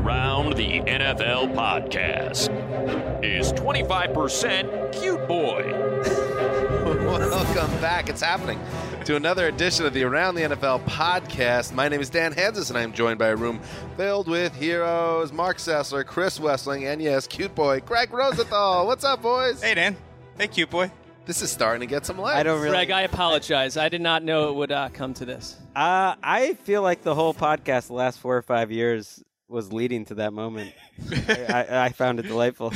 Around the NFL podcast is 25% Cute Boy. Welcome back. It's happening to another edition of the Around the NFL podcast. My name is Dan Hansis, and I am joined by a room filled with heroes. Mark Sessler, Chris Wessling, and yes, Cute Boy, Greg Rosenthal. What's up, boys? Hey, Dan. Hey, Cute Boy. This is starting to get some legs. I don't really. Greg, I apologize. I did not know it would come to this. I feel like the whole podcast the last 4 or 5 years was leading to that moment. I found it delightful.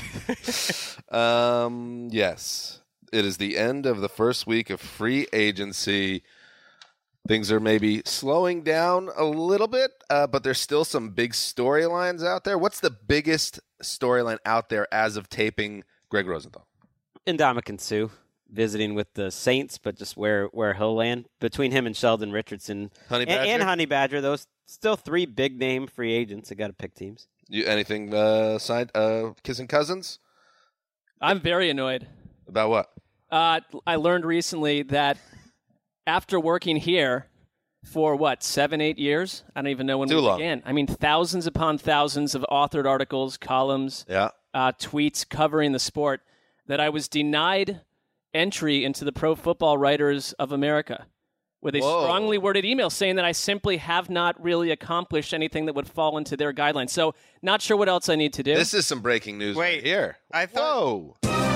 Yes. It is the end of the first week of free agency. Things are maybe slowing down a little bit, but there's still some big storylines out there. What's the biggest storyline out there as of taping, Greg Rosenthal? Ndamukong Suh visiting with the Saints, but just where he'll land. Between him and Sheldon Richardson Honey Badger? and Honey Badger, those still three big-name free agents that got to pick teams. Anything signed? Kissing cousins? I'm very annoyed. About what? I learned recently that after working here for, 7, 8 years? I don't even know when Too we long. began. I mean, thousands upon thousands of authored articles, columns, tweets covering the sport, that I was denied entry into the Pro Football Writers of America with a strongly worded email saying that I simply have not really accomplished anything that would fall into their guidelines. So, not sure what else I need to do. This is some breaking news right here. I thought- Whoa.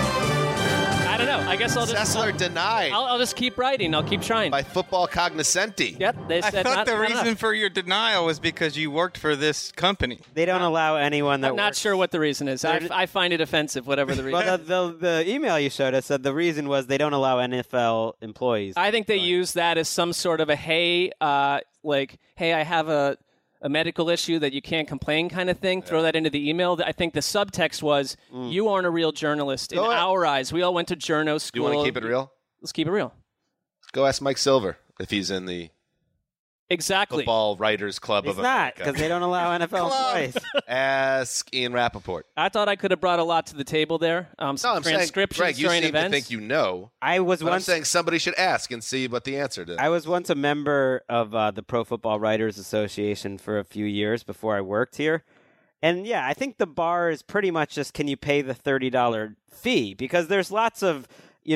I don't know. I guess I'll just... Sessler denied I'll just keep writing. I'll keep trying. by Football Cognoscenti. Yep, they I said thought not the enough. reason for your denial was because you worked for this company. They don't allow anyone that I'm not works- sure what the reason is. I find it offensive, whatever the reason. Well, the email you showed us said the reason was they don't allow NFL employees. I think they use that as some sort of a hey, I have a medical issue that you can't complain kind of thing. Throw that into the email. I think the subtext was, you aren't a real journalist in our eyes. We all went to journo school. Do you want to keep it real? Let's keep it real. Go ask Mike Silver if he's in the Exactly. Football Writers Club It's of not, America. because they don't allow NFL employees. Ask Ian Rappaport. I thought I could have brought a lot to the table there. Some No, I'm saying, transcriptions Greg, you during seem events. to think you know. I was But I'm once saying somebody should ask and see what the answer is. I was once a member of the Pro Football Writers Association for a few years before I worked here. And yeah, I think the bar is pretty much just, can you pay the $30 fee? Because there's lots of,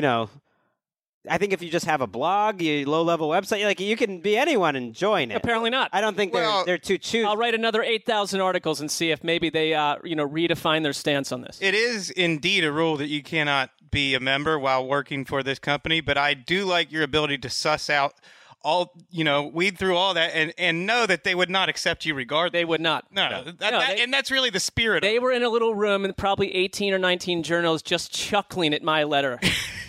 I think if you just have a blog, a low-level website, like you can be anyone and join it. Apparently not. I don't think they're too choosy. I'll write another 8,000 articles and see if maybe they, redefine their stance on this. It is indeed a rule that you cannot be a member while working for this company, but I do like your ability to suss out weed through all that and know that they would not accept you regardless. They would not. And that's really the spirit They of it. were in a little room and probably 18 or 19 journalists just chuckling at my letter.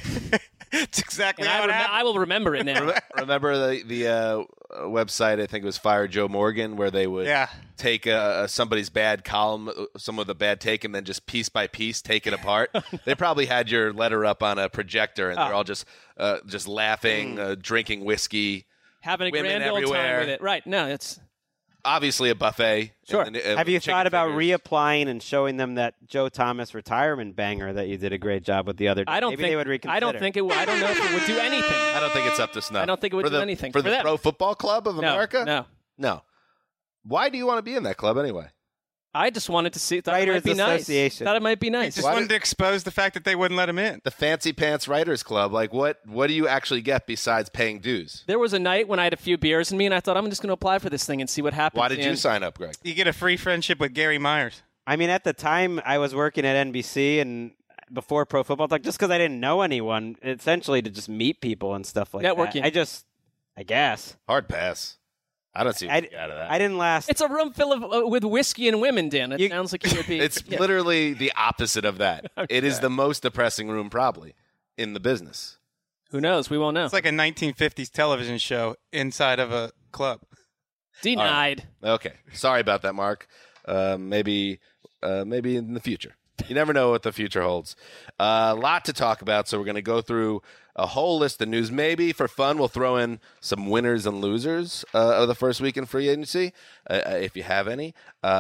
It's exactly And how it happened. I will remember it now. Remember the website, I think it was Fire Joe Morgan, where they would take somebody's bad column, someone with a bad take, and then just piece by piece take it apart? They probably had your letter up on a projector, and they're all just laughing, drinking whiskey. Having a women grand old everywhere. time with it. Right. No, it's... Obviously a buffet. Sure. Have you thought about reapplying and showing them that Joe Thomas retirement banger that you did a great job with the other day? Maybe they would reconsider. I don't think it would. I don't know if it would do anything. I don't think it's up to snuff. I don't think it would For do anything. For For the them. Pro Football Club of America? No. Why do you want to be in that club anyway? I just wanted to see. Thought it Writers might be nice. Association. Thought it might be nice. Just wanted to expose the fact that they wouldn't let him in. The Fancy Pants Writers Club, like what do you actually get besides paying dues? There was a night when I had a few beers in me, and I thought, I'm just going to apply for this thing and see what happens. Why did you sign up, Greg? You get a free friendship with Gary Myers. I mean, at the time, I was working at NBC and before Pro Football Talk, just because I didn't know anyone, essentially to just meet people and stuff like Networking. that. I guess. Hard pass. I don't see what you get out of that. I didn't last. It's a room full of with whiskey and women, Dan. It sounds like you would be. It's literally the opposite of that. It is the most depressing room probably in the business. Who knows? We won't know. It's like a 1950s television show inside of a club. Denied. Okay. Sorry about that, Mark. Maybe in the future. You never know what the future holds. A lot to talk about, so we're going to go through a whole list of news. Maybe for fun, we'll throw in some winners and losers of the first week in free agency, if you have any.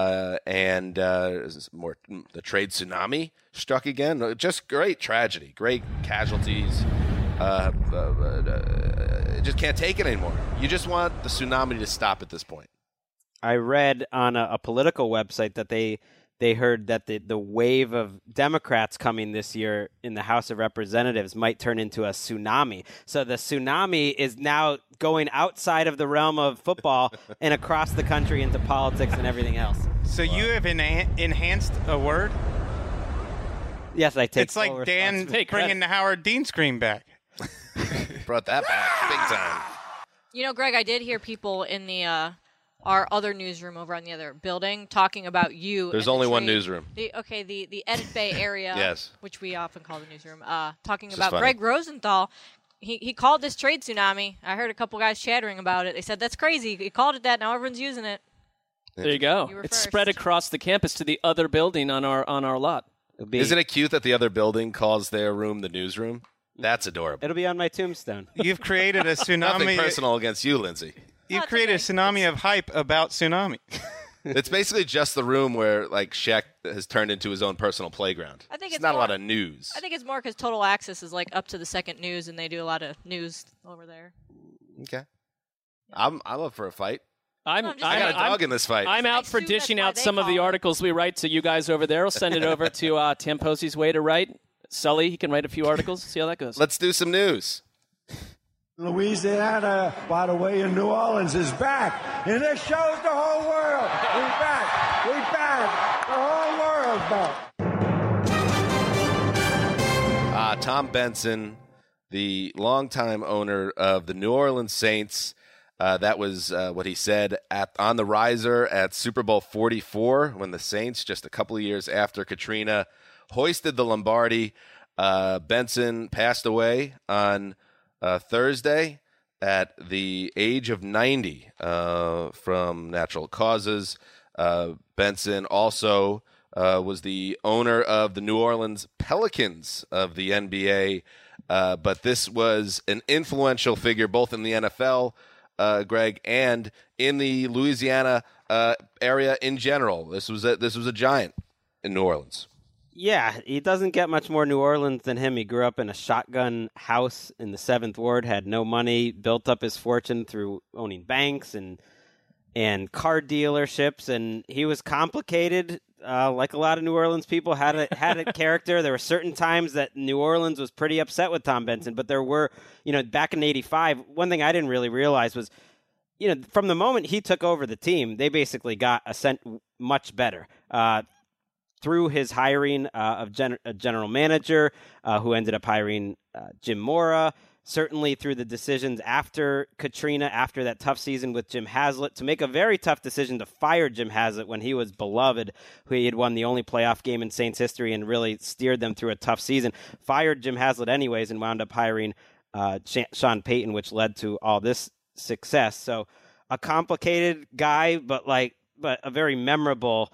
And more, the trade tsunami struck again. Just great tragedy, great casualties. Just can't take it anymore. You just want the tsunami to stop at this point. I read on a political website that they heard that the wave of Democrats coming this year in the House of Representatives might turn into a tsunami. So the tsunami is now going outside of the realm of football and across the country into politics and everything else. So you have enhanced a word? Yes, I take. It's like Dan bringing the Howard Dean scream back. Brought that back big time. You know, Greg, I did hear people in the our other newsroom over on the other building talking about you. There's only one newsroom. The Edit Bay area, yes, which we often call the newsroom. Talking about Greg Rosenthal. He called this trade tsunami. I heard a couple guys chattering about it. They said, that's crazy. He called it that. Now everyone's using it. There you go. It's spread across the campus to the other building on our lot. Isn't it cute that the other building calls their room the newsroom? That's adorable. It'll be on my tombstone. You've created a tsunami. Nothing personal against you, Lindsay. You've created a tsunami of hype about tsunami. It's basically just the room where like Shaq has turned into his own personal playground. I think it's not a lot of news. I think it's more because Total Access is like up to the second news, and they do a lot of news over there. Okay, I'm up for a fight. I got a dog in this fight. I'm out for dishing out some of the articles we write to you guys over there. I'll send it over to Tamposi's way to write. Sully, he can write a few articles. See how that goes. Let's do some news. Louisiana, by the way, in New Orleans is back. And this shows the whole world. We back. We back. The whole world's back. Tom Benson, the longtime owner of the New Orleans Saints, that was what he said on the riser at Super Bowl 44 when the Saints, just a couple of years after Katrina, hoisted the Lombardi. Benson passed away on Thursday at the age of 90 from natural causes. Benson also was the owner of the New Orleans Pelicans of the NBA, but this was an influential figure both in the NFL, Greg, and in the Louisiana area in general. This was a giant in New Orleans. Yeah, he doesn't get much more New Orleans than him. He grew up in a shotgun house in the 7th Ward, had no money, built up his fortune through owning banks and car dealerships, and he was complicated. Like a lot of New Orleans people, had a character. There were certain times that New Orleans was pretty upset with Tom Benson, but there were, back in '85, one thing I didn't really realize was, from the moment he took over the team, they basically got much better. Through his hiring of a general manager who ended up hiring Jim Mora, certainly through the decisions after Katrina, after that tough season with Jim Haslett, to make a very tough decision to fire Jim Haslett when he was beloved, who he had won the only playoff game in Saints history and really steered them through a tough season. Fired Jim Haslett anyways and wound up hiring Sean Payton, which led to all this success. So a complicated guy, but a very memorable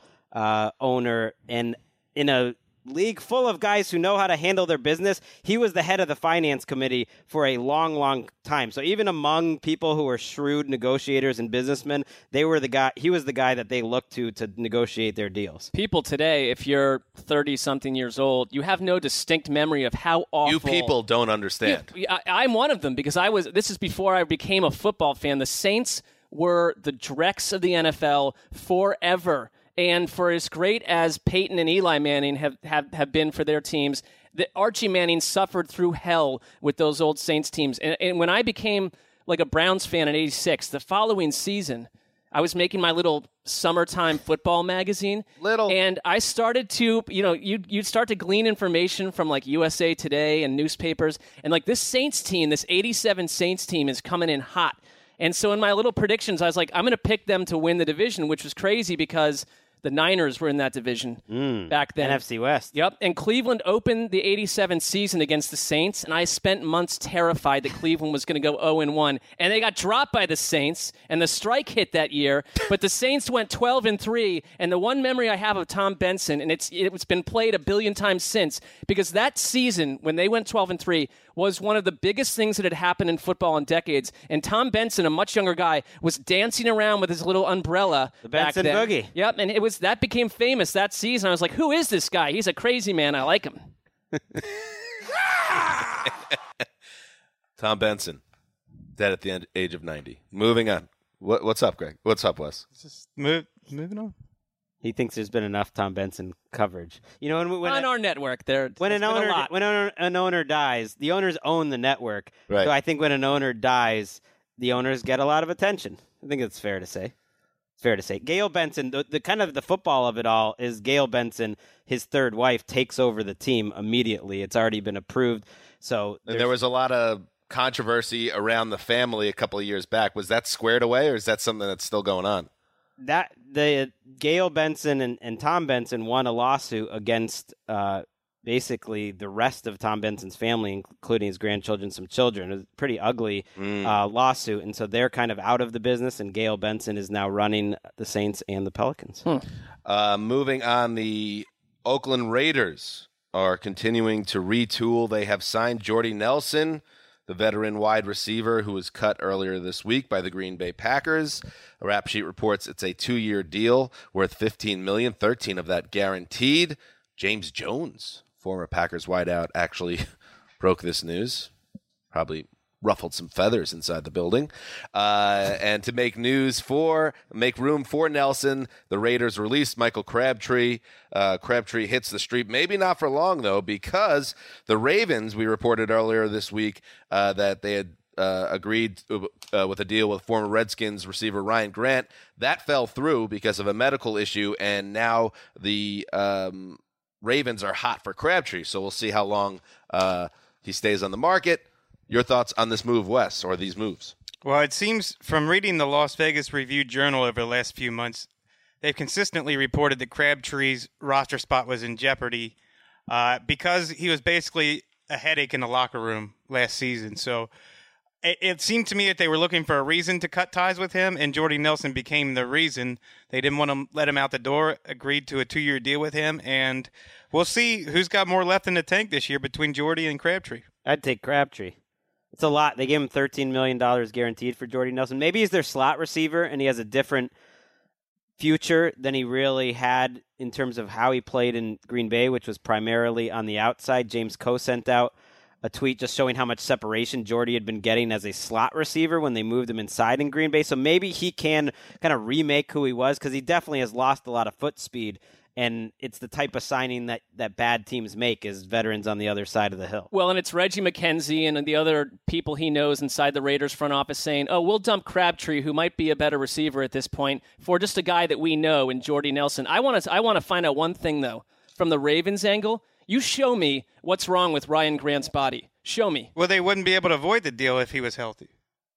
owner, and in a league full of guys who know how to handle their business. He was the head of the finance committee for a long, long time. So even among people who were shrewd negotiators and businessmen, he was the guy that they looked to negotiate their deals. People today, if you're 30-something years old, you have no distinct memory of how awful. You people don't understand. I'm one of them because this is before I became a football fan. The Saints were the dregs of the NFL forever. And for as great as Peyton and Eli Manning have been for their teams, Archie Manning suffered through hell with those old Saints teams. And when I became like a Browns fan in '86, the following season, I was making my little summertime football magazine. And I started to, you'd start to glean information from like USA Today and newspapers. And like this Saints team, this '87 Saints team is coming in hot. And so in my little predictions, I was like, I'm going to pick them to win the division, which was crazy because the Niners were in that division back then. NFC West. Yep. And Cleveland opened the '87 season against the Saints, and I spent months terrified that Cleveland was going to go 0-1. And they got dropped by the Saints, and the strike hit that year. But the Saints went 12-3. And the one memory I have of Tom Benson, and it's been played a billion times since, because that season, when they went 12-3, was one of the biggest things that had happened in football in decades. And Tom Benson, a much younger guy, was dancing around with his little umbrella. The Benson back then. Boogie. Yep, and that became famous that season. I was like, who is this guy? He's a crazy man. I like him. Tom Benson, dead at the age of 90. Moving on. What's up, Greg? What's up, Wes? Just moving on. He thinks there's been enough Tom Benson coverage. You know, when on our network, when an owner dies, the owners own the network. Right. So I think when an owner dies, the owners get a lot of attention. I think it's fair to say. It's fair to say. Gayle Benson, the kind of the football of it all is Gayle Benson, his third wife, takes over the team immediately. It's already been approved. So there was a lot of controversy around the family a couple of years back. Was that squared away, or is that something that's still going on? That the Gayle Benson and Tom Benson won a lawsuit against basically the rest of Tom Benson's family, including his grandchildren, some children. It was a pretty ugly lawsuit, and so they're kind of out of the business, and Gayle Benson is now running the Saints and the Pelicans. Moving on, the Oakland Raiders are continuing to retool. They have signed Jordy Nelson, the veteran wide receiver who was cut earlier this week by the Green Bay Packers. A rap sheet reports it's a 2-year deal worth $15 million, 13 of that guaranteed. James Jones, former Packers wideout, actually broke this news. Probably ruffled some feathers inside the building. And to make room for Nelson, the Raiders released Michael Crabtree. Crabtree hits the street, maybe not for long, though, because the Ravens, we reported earlier this week that they had agreed with a deal with former Redskins receiver Ryan Grant. That fell through because of a medical issue, and now the Ravens are hot for Crabtree, so we'll see how long he stays on the market. Your thoughts on this move, Wes, or these moves? Well, it seems from reading the Las Vegas Review-Journal over the last few months, they've consistently reported that Crabtree's roster spot was in jeopardy because he was basically a headache in the locker room last season. So it seemed to me that they were looking for a reason to cut ties with him, and Jordy Nelson became the reason. They didn't want to let him out the door, agreed to a 2-year deal with him, and we'll see who's got more left in the tank this year between Jordy and Crabtree. I'd take Crabtree. It's a lot. They gave him $13 million guaranteed for Jordy Nelson. Maybe he's their slot receiver, and he has a different future than he really had in terms of how he played in Green Bay, which was primarily on the outside. James Coe sent out a tweet just showing how much separation Jordy had been getting as a slot receiver when they moved him inside in Green Bay. So maybe he can kind of remake who he was, because he definitely has lost a lot of foot speed. And it's the type of signing that bad teams make, is veterans on the other side of the hill. Well, and it's Reggie McKenzie and the other people he knows inside the Raiders front office saying, oh, we'll dump Crabtree, who might be a better receiver at this point, for just a guy that we know in Jordy Nelson. I want to find out one thing, though, from the Ravens angle. You show me what's wrong with Ryan Grant's body. Show me. Well, they wouldn't be able to avoid the deal if he was healthy.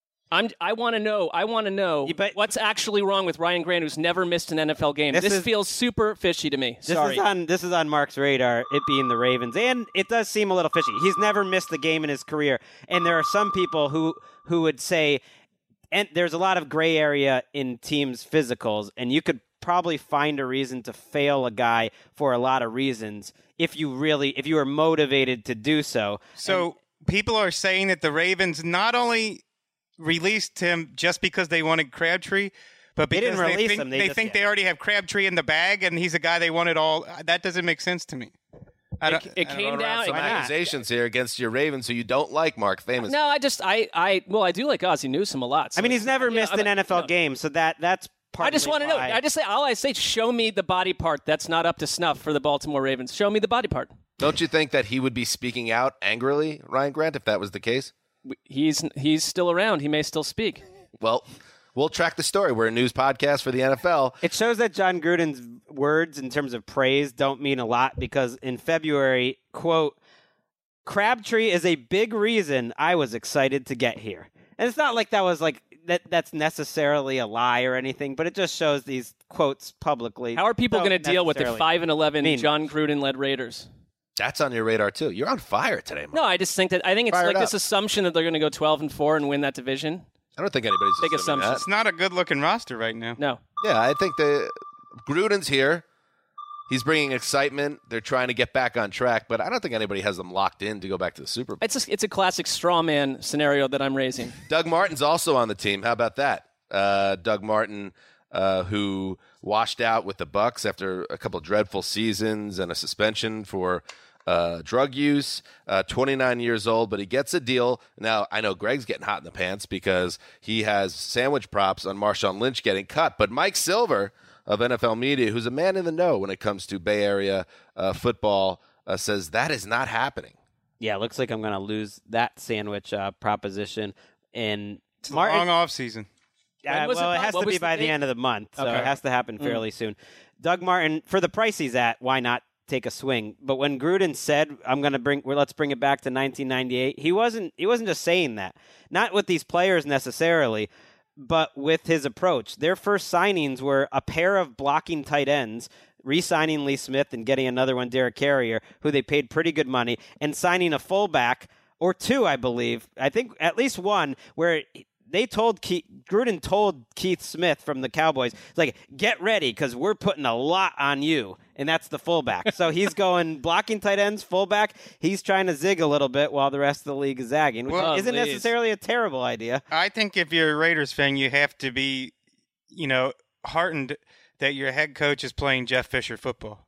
I want to know what's actually wrong with Ryan Grant, who's never missed an NFL game. This feels super fishy to me. Sorry. This is on Mark's radar, it being the Ravens, and it does seem a little fishy. He's never missed a game in his career, and there are some people who would say, and there's a lot of gray area in teams' physicals, and you could probably find a reason to fail a guy for a lot of reasons if you were motivated to do so. So people are saying that the Ravens not only released him just because they wanted Crabtree, but because they think they already have Crabtree in the bag, and he's a guy they wanted all. That doesn't make sense to me. It came down. Some accusations here against your Ravens, who you don't like, Mark. Famous. No, I do like Ozzie Newsome a lot. So he's never missed an NFL game, so that's. I just want to know. All I say, show me the body part that's not up to snuff for the Baltimore Ravens. Show me the body part. Don't you think that he would be speaking out angrily, Ryan Grant, if that was the case? He's still around. He may still speak. Well, we'll track the story. We're a news podcast for the NFL. It shows that John Gruden's words in terms of praise don't mean a lot, because in February, quote, Crabtree is a big reason I was excited to get here. And it's not like that was like that's necessarily a lie or anything, but it just shows these quotes publicly. How are people going to deal with the 5-11 John Gruden-led Raiders? That's on your radar too. You're on fire today, Mark. No, I think it's like this assumption that they're going to go 12-4 and win that division. I don't think anybody's big assumption. It's not a good-looking roster right now. No. Yeah, I think Gruden's here. He's bringing excitement. They're trying to get back on track, but I don't think anybody has them locked in to go back to the Super Bowl. It's a classic straw man scenario that I'm raising. Doug Martin's also on the team. How about that? Doug Martin, who washed out with the Bucs after a couple dreadful seasons and a suspension for drug use, 29 years old, but he gets a deal. Now, I know Greg's getting hot in the pants because he has sandwich props on Marshawn Lynch getting cut. But Mike Silver of NFL Media, who's a man in the know when it comes to Bay Area football, says that is not happening. Yeah, it looks like I'm going to lose that sandwich proposition. And it's a long off season. It has to be by the end of the month, so it has to happen fairly soon. Doug Martin, for the price he's at, why not take a swing? But when Gruden said, let's bring it back to 1998, he wasn't just saying that. Not with these players necessarily, but with his approach. Their first signings were a pair of blocking tight ends, re-signing Lee Smith and getting another one, Derek Carrier, who they paid pretty good money, and signing a fullback, or two, I believe. I think at least one, where Gruden told Keith Smith from the Cowboys, like, get ready because we're putting a lot on you, and that's the fullback. So he's going blocking tight ends, fullback. He's trying to zig a little bit while the rest of the league is zagging, which isn't necessarily a terrible idea. I think if you're a Raiders fan, you have to be, heartened that your head coach is playing Jeff Fisher football.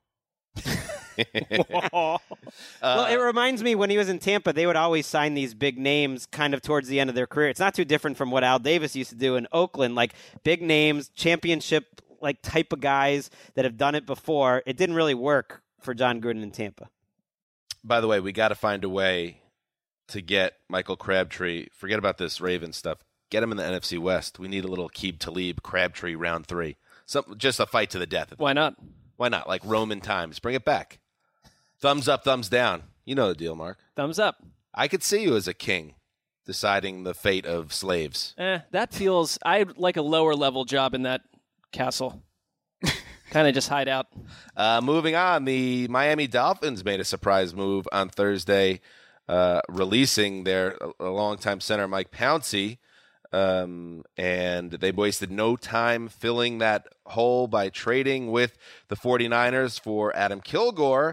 Well, it reminds me when he was in Tampa, they would always sign these big names kind of towards the end of their career. It's not too different from what Al Davis used to do in Oakland, like big names, championship like type of guys that have done it before. It didn't really work for John Gruden in Tampa. By the way, we got to find a way to get Michael Crabtree. Forget about this Ravens stuff. Get him in the NFC West. We need a little Aqib Talib Crabtree round 3. Just a fight to the death. Why not? Why not? Like Roman times. Bring it back. Thumbs up, thumbs down. You know the deal, Mark. Thumbs up. I could see you as a king deciding the fate of slaves. That feels... I'd like a lower level job in that castle. Kind of just hide out. Moving on, the Miami Dolphins made a surprise move on Thursday, releasing their longtime center, Mike Pouncey. And they wasted no time filling that hole by trading with the 49ers for Adam Kilgore,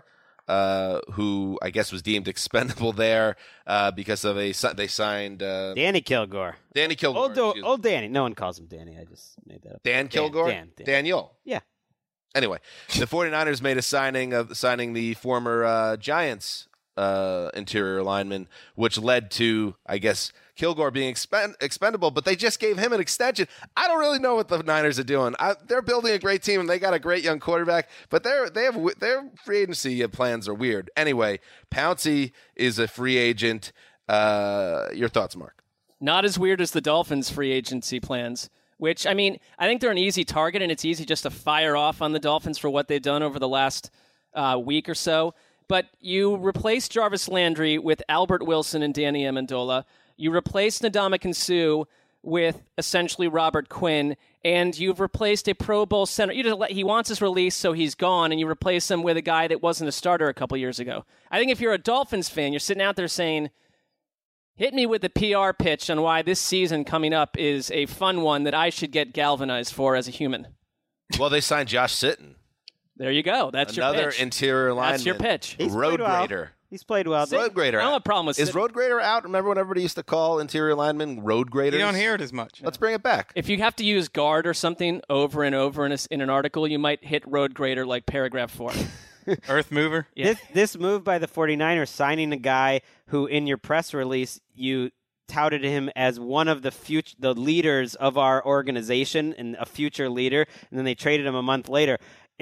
who I guess was deemed expendable there because of they signed Danny Kilgore. Danny Kilgore. Old Danny. No one calls him Danny. I just made that up. Dan Kilgore? Dan. Daniel. Yeah. Anyway, the 49ers made a signing the former Giants interior lineman, which led to, I guess, Kilgore being expendable, but they just gave him an extension. I don't really know what the Niners are doing. They're building a great team, and they got a great young quarterback, but their free agency plans are weird. Anyway, Pouncey is a free agent. Your thoughts, Mark? Not as weird as the Dolphins' free agency plans, which, I mean, I think they're an easy target, and it's easy just to fire off on the Dolphins for what they've done over the last week or so. But you replaced Jarvis Landry with Albert Wilson and Danny Amendola. You replaced Ndamukong Suh with essentially Robert Quinn, and you've replaced a Pro Bowl center. He wants his release, so he's gone, and you replace him with a guy that wasn't a starter a couple years ago. I think if you're a Dolphins fan, you're sitting out there saying, hit me with the PR pitch on why this season coming up is a fun one that I should get galvanized for as a human. Well, they signed Josh Sitton. There you go. That's another your pitch. Interior lineman. That's your pitch. Road grader. He's played well. Road grader. I don't have a problem with Is Road grader out? Remember when everybody used to call interior linemen road graders? You don't hear it as much. Let's bring it back. If you have to use guard or something over and over in an article, you might hit road grader like paragraph 4. Earth mover. Yeah. This move by the 49ers, signing a guy who in your press release you touted him as one of the leaders of our organization and a future leader, and then they traded him a month later,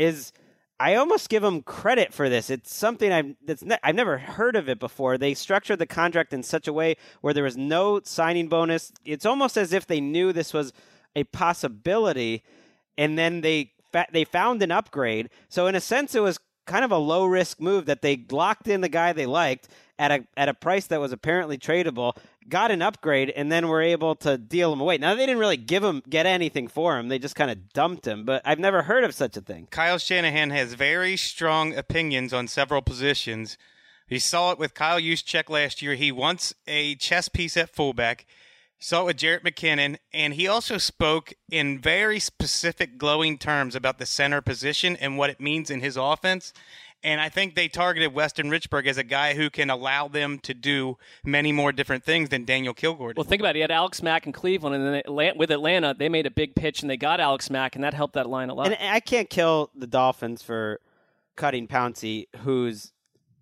I almost give them credit for this. It's something I've never heard of it before. They structured the contract in such a way where there was no signing bonus. It's almost as if they knew this was a possibility, and then they found an upgrade. So in a sense, it was kind of a low-risk move that they locked in the guy they liked at a price that was apparently tradable, got an upgrade, and then were able to deal him away. Now, they didn't really get anything for him. They just kind of dumped him, but I've never heard of such a thing. Kyle Shanahan has very strong opinions on several positions. He saw it with Kyle Juszczyk last year. He wants a chess piece at fullback. He saw it with Jerick McKinnon, and he also spoke in very specific, glowing terms about the center position and what it means in his offense. And I think they targeted Weston Richburg as a guy who can allow them to do many more different things than Daniel Kilgore did. Well, think about it. He had Alex Mack in Cleveland, and then with Atlanta, they made a big pitch, and they got Alex Mack, and that helped that line a lot. And I can't kill the Dolphins for cutting Pouncey, who's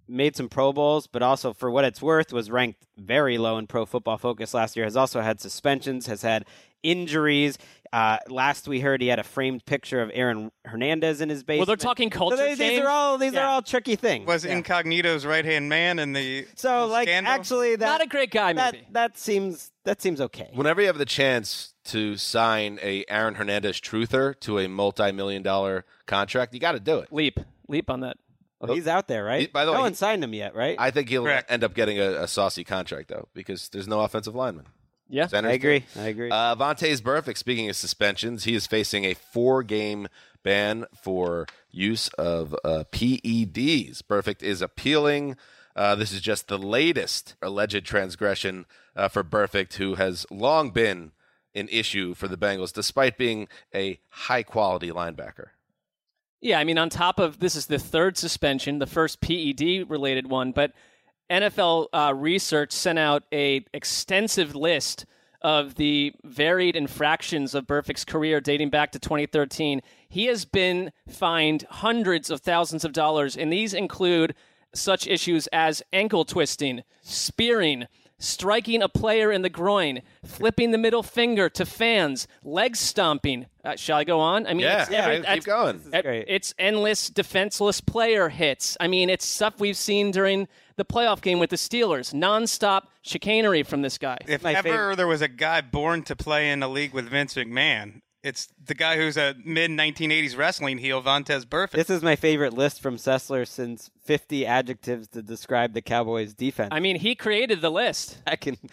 made some Pro Bowls, but also, for what it's worth, was ranked very low in Pro Football Focus last year. Has also had suspensions, has had injuries. Last we heard, he had a framed picture of Aaron Hernandez in his basement. Well, they're talking culture change. These are all tricky things. Was Incognito's right-hand man in the scandal? Actually, not a great guy, maybe. That seems okay. Whenever you have the chance to sign a Aaron Hernandez truther to a multi-million-dollar contract, you got to do it. Leap on that. Well, he's out there, right? By the way, no one signed him yet, right? I think he'll end up getting a saucy contract, though, because there's no offensive lineman. Yeah, I agree. Vontaze Burfict, speaking of suspensions, he is facing a 4-game ban for use of PEDs. Burfict is appealing. This is just the latest alleged transgression for Burfict, who has long been an issue for the Bengals, despite being a high-quality linebacker. Yeah, I mean, on top of this is the third suspension, the first PED-related one, but NFL research sent out a extensive list of the varied infractions of Burfict's career dating back to 2013. He has been fined hundreds of thousands of dollars, and these include such issues as ankle twisting, spearing, striking a player in the groin, flipping the middle finger to fans, leg stomping. Shall I go on? I mean, keep going. It's endless defenseless player hits. I mean, it's stuff we've seen during the playoff game with the Steelers. Non-stop chicanery from this guy. If ever there was a guy born to play in a league with Vince McMahon, it's the guy who's a mid-1980s wrestling heel, Vontaze Burfict. This is my favorite list from Sessler since 50 adjectives to describe the Cowboys' defense. I mean, he created the list. Back in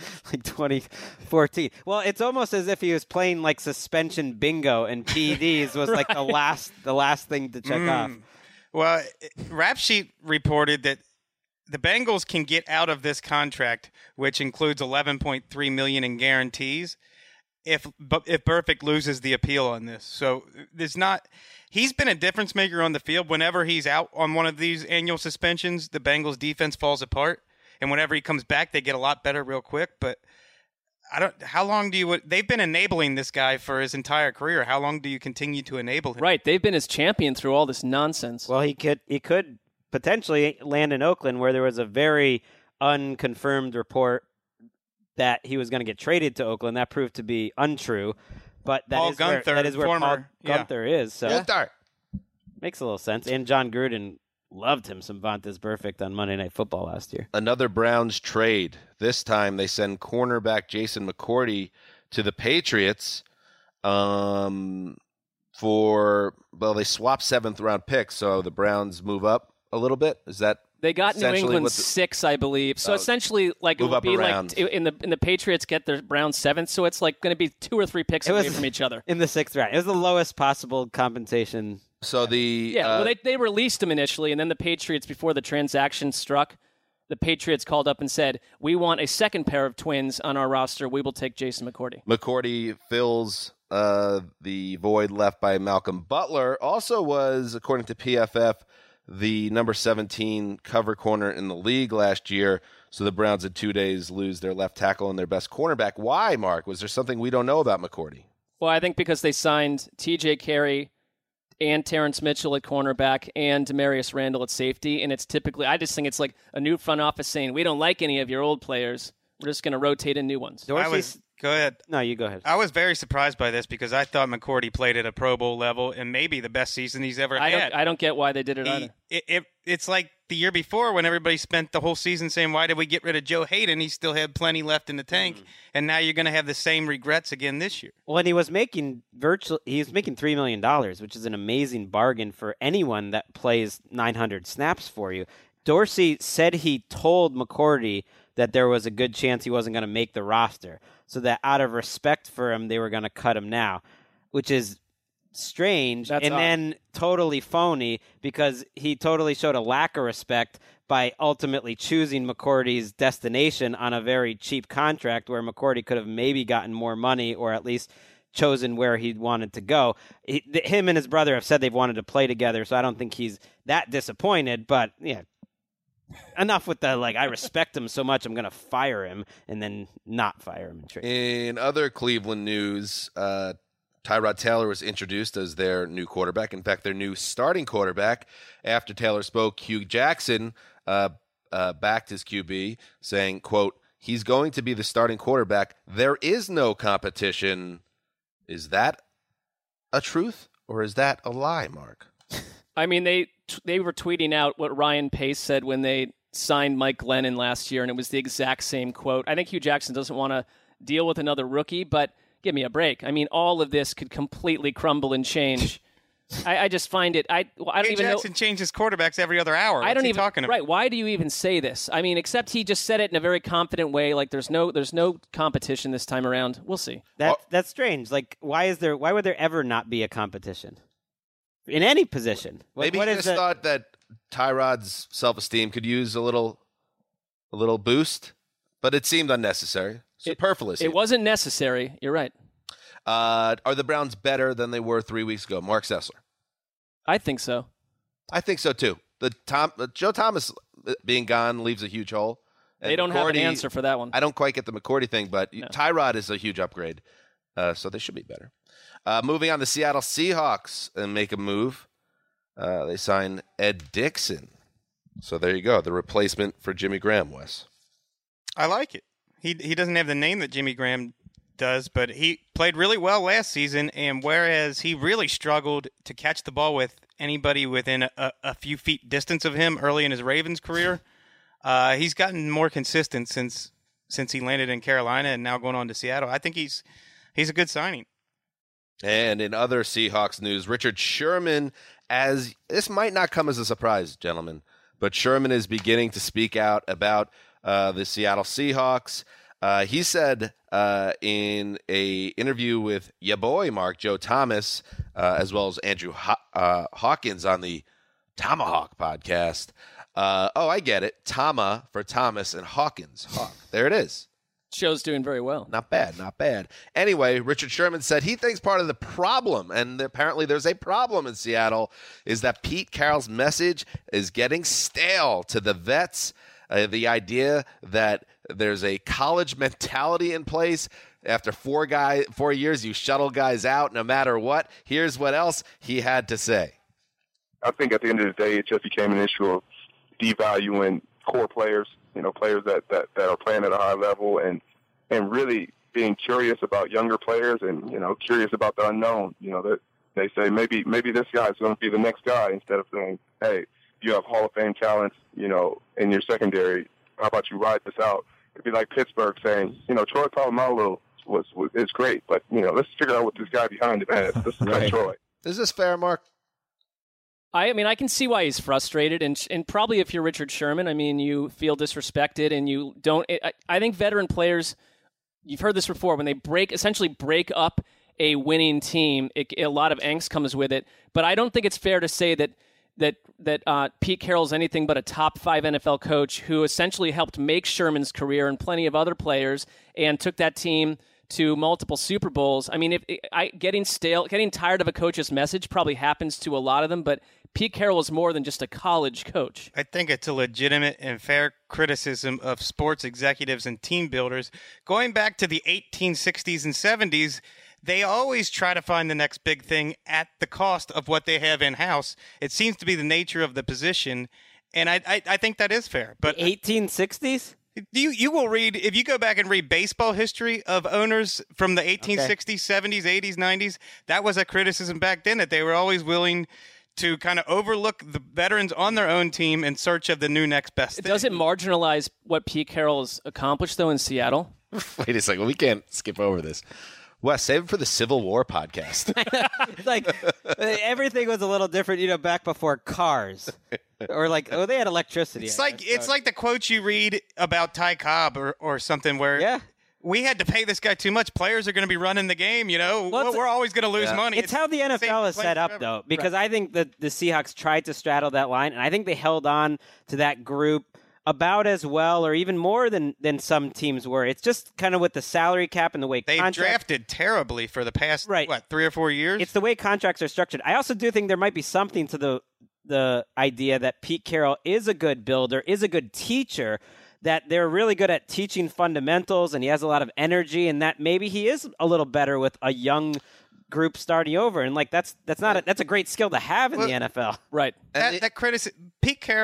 2014. Well, it's almost as if he was playing like suspension bingo, and PEDs was like the last thing to check off. Well, Rap Sheet reported that the Bengals can get out of this contract, which includes $11.3 million in guarantees, if Burfict loses the appeal on this. So he's been a difference maker on the field. Whenever he's out on one of these annual suspensions, the Bengals defense falls apart, and whenever he comes back, they get a lot better real quick. But how long they've been enabling this guy for his entire career. How long do you continue to enable him? Right, they've been his champion through all this nonsense. Well, he could potentially land in Oakland, where there was a very unconfirmed report that he was going to get traded to Oakland. That proved to be untrue. But that is where Paul Gunther is. So Gunther. Makes a little sense. And John Gruden loved him some Vontaze Burfict on Monday Night Football last year. Another Browns trade. This time they send cornerback Jason McCourty to the Patriots they swap 7th-round picks, so the Browns move up a little bit. Is that they got New England 6, I believe. So essentially, like it would be like in the Patriots get their Browns 7th, so it's like going to be 2 or 3 picks away from each other in the 6th round. It was the lowest possible compensation. So they released him initially, and then the Patriots, before the transaction struck, the Patriots called up and said, "We want a second pair of twins on our roster. We will take Jason McCourty." McCourty fills the void left by Malcolm Butler. Also was, according to PFF, the number 17 cover corner in the league last year. So the Browns in 2 days lose their left tackle and their best cornerback. Why, Mark? Was there something we don't know about McCourty? Well, I think because they signed T.J. Carey and Terrence Mitchell at cornerback and Demarius Randall at safety. And it's typically, I just think it's like a new front office saying, we don't like any of your old players. We're just going to rotate in new ones. Go ahead. No, you go ahead. I was very surprised by this because I thought McCourty played at a Pro Bowl level and maybe the best season he's ever had. I don't get why they did it either. It's like the year before when everybody spent the whole season saying, why did we get rid of Joe Hayden? He still had plenty left in the tank. And now you're going to have the same regrets again this year. Well, and he was making $3 million, which is an amazing bargain for anyone that plays 900 snaps for you. Dorsey said he told McCourty that there was a good chance he wasn't going to make the roster, so that out of respect for him, they were going to cut him now, which is strange then totally phony because he totally showed a lack of respect by ultimately choosing McCourty's destination on a very cheap contract where McCourty could have maybe gotten more money or at least chosen where he wanted to go. Him and his brother have said they've wanted to play together, so I don't think he's that disappointed, but yeah. Enough with the, I respect him so much, I'm going to fire him and then not fire him. In other Cleveland news, Tyrod Taylor was introduced as their new quarterback. In fact, their new starting quarterback. After Taylor spoke, Hugh Jackson backed his QB, saying, quote, "He's going to be the starting quarterback. There is no competition." Is that a truth or is that a lie, Mark? I mean, they were tweeting out what Ryan Pace said when they signed Mike Glennon last year, and it was the exact same quote. I think Hugh Jackson doesn't want to deal with another rookie, but give me a break. I mean, all of this could completely crumble and change. I just find it. I don't even know. Jackson changes quarterbats every other hour. I don't even talking about? Right? Why do you even say this? I mean, except he just said it in a very confident way. Like there's no competition this time around. We'll see. That's strange. Like why would there ever not be a competition in any position? Maybe he just thought that Tyrod's self-esteem could use a little boost, but it seemed unnecessary, superfluous. It wasn't necessary. You're right. Are the Browns better than they were 3 weeks ago? Mark Sessler. I think so. I think so too. Joe Thomas being gone leaves a huge hole. And they don't have an answer for that one. I don't quite get the McCourty thing, but no. Tyrod is a huge upgrade, so they should be better. Moving on, the Seattle Seahawks and make a move. They sign Ed Dickson. So there you go, the replacement for Jimmy Graham, Wes. I like it. He doesn't have the name that Jimmy Graham does, but he played really well last season, and whereas he really struggled to catch the ball with anybody within a few feet distance of him early in his Ravens career, he's gotten more consistent since he landed in Carolina and now going on to Seattle. I think he's a good signing. And in other Seahawks news, Richard Sherman, as this might not come as a surprise, gentlemen, but Sherman is beginning to speak out about the Seattle Seahawks. He said in a interview with ya boy Mark Joe Thomas, as well as Andrew Hawkins on the Tomahawk podcast. I get it. Tama for Thomas and Hawkins. Hawk. There it is. Show's doing very well. Not bad, not bad. Anyway, Richard Sherman said he thinks part of the problem, and apparently there's a problem in Seattle, is that Pete Carroll's message is getting stale to the vets. The idea that there's a college mentality in place. After 4 years, you shuttle guys out no matter what. Here's what else he had to say. I think at the end of the day, it just became an issue of devaluing core players, players that are playing at a high level and really being curious about younger players and, curious about the unknown. That they say maybe this guy's going to be the next guy instead of saying, hey, you have Hall of Fame talents, in your secondary. How about you ride this out? It'd be like Pittsburgh saying, Troy Polamalu is great, but, let's figure out what this guy behind him has. This is not Troy. Is this fair, Mark? I mean, I can see why he's frustrated, and probably if you're Richard Sherman, I mean, you feel disrespected, and you don't. I think veteran players, you've heard this before, when they essentially break up a winning team, a lot of angst comes with it. But I don't think it's fair to say that Pete Carroll's anything but a top 5 NFL coach who essentially helped make Sherman's career and plenty of other players, and took that team to multiple Super Bowls. I mean, getting tired of a coach's message probably happens to a lot of them, but Pete Carroll is more than just a college coach. I think it's a legitimate and fair criticism of sports executives and team builders. Going back to the 1860s and 70s, they always try to find the next big thing at the cost of what they have in-house. It seems to be the nature of the position, and I think that is fair. But 1860s? You will read, if you go back and read baseball history of owners from the 1860s, 70s, 80s, 90s, that was a criticism back then, that they were always willing to kind of overlook the veterans on their own team in search of the new next best thing. Does it marginalize what Pete Carroll has accomplished, though, in Seattle? Wait a second. We can't skip over this. Wes, save it for the Civil War podcast. It's like everything was a little different, back before cars. Or they had electricity. It's like the quotes you read about Ty Cobb or something where we had to pay this guy too much. Players are going to be running the game, we're always going to lose money. It's how the NFL is set up, though, because I think that the Seahawks tried to straddle that line, and I think they held on to that group about as well or even more than some teams were. It's just kind of with the salary cap and the way they've drafted terribly for the past, 3 or 4 years? It's the way contracts are structured. I also do think there might be something to the idea that Pete Carroll is a good builder, is a good teacher, that they're really good at teaching fundamentals, and he has a lot of energy, and that maybe he is a little better with a young group starting over. And that's a great skill to have in the NFL. Right. That criticism, Pete Carroll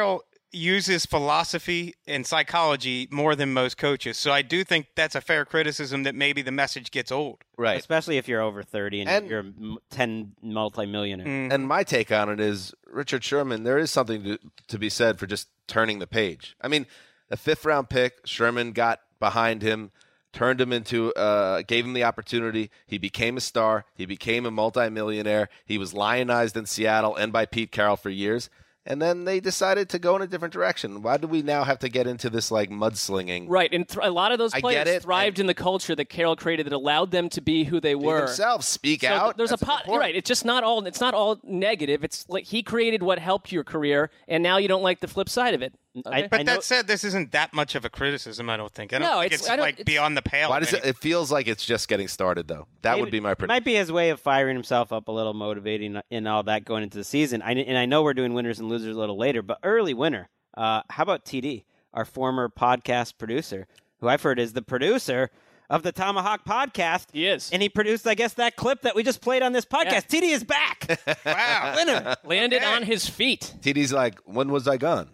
uses philosophy and psychology more than most coaches. So I do think that's a fair criticism that maybe the message gets old. Right. Especially if you're over 30 and you're 10 multimillionaire. And my take on it is, Richard Sherman, there is something to be said for just turning the page. I mean, a 5th-round pick, Sherman got behind him, turned him into, gave him the opportunity. He became a star. He became a multimillionaire. He was lionized in Seattle and by Pete Carroll for years. And then they decided to go in a different direction. Why do we now have to get into this like mudslinging? Right, and a lot of those players thrived in the culture that Carroll created that allowed them to be who they were. Themselves speak out. There's you're right. It's just not all. It's not all negative. It's like he created what helped your career, and now you don't like the flip side of it. Okay? But that said, this isn't that much of a criticism, I don't think. I don't think it's beyond the pale. Why does it feels like it's just getting started, though. That would be my prediction. It might be his way of firing himself up a little, motivating in all that going into the season. And I know we're doing winners and losers a little later, but early winner. How about TD, our former podcast producer, who I've heard is the producer of the Tomahawk podcast. He is. And he produced, I guess, that clip that we just played on this podcast. Yeah. TD is back. Wow. Winner. Landed on his feet. TD's like, when was I gone?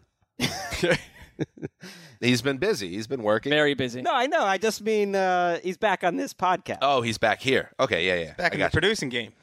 He's been busy. He's been working. Very busy. No, I know. I just mean he's back on this podcast. Oh, he's back here. Okay, yeah. Back in the producing game.